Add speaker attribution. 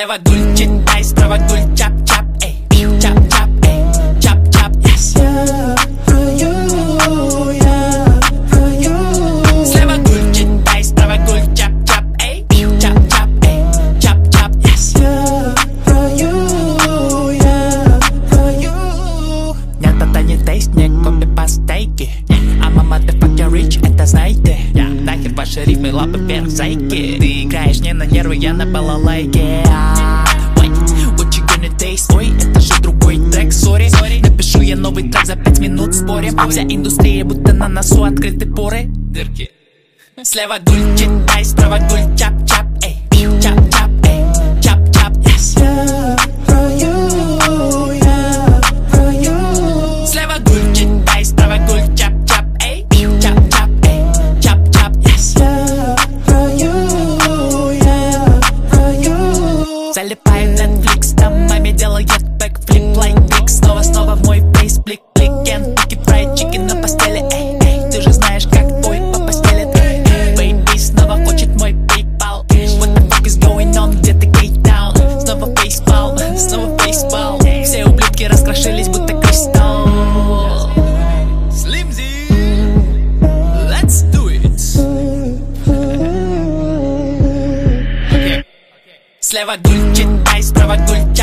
Speaker 1: Слева гульчит, ай, справа гуль, чап-чап, эй, чап-чап, эй, чап-чап, yes. Слева гульчит, ай, справа гуль, чап-чап, эй, чап-чап, эй, чап-чап, yes. Нет, это не тейст, не копипастейки. I'm a motherfucking rich, это знаете. Нахер ваши рифмы, лапы вверх, зайки. Ты играешь не на нервы, я на балалайке. What you gonna taste? Ой, это же другой трек, сори. Напишу я новый трек за 5 минут, спорим. Вся индустрия будто на носу, открыты поры, дырки. Слева гуль, читай, справа гуль, чап-чап, эй, чап-чап, эй, чап-чап, yes. Слева гуль, читай, справа гуль, чап-чап, эй, чап-чап, эй, чап-чап, yes. Залипаю в Netflix, там маме делает бэкфлип, лайк-клик. Снова в мой фейс, блик-клик. Кентукки фрайд чикен на постели, эй, эй. Ты же знаешь, как твой по постели, эй, эй. Бэйби снова хочет мой PayPal. What the fuck is going on, где ты кейтаун? Снова фейспал, снова фейспал. Все ублюдки раскрошились, будто кристалл. Slimzy, let's do it. Okay. Слева гуль, читай, справа гуль,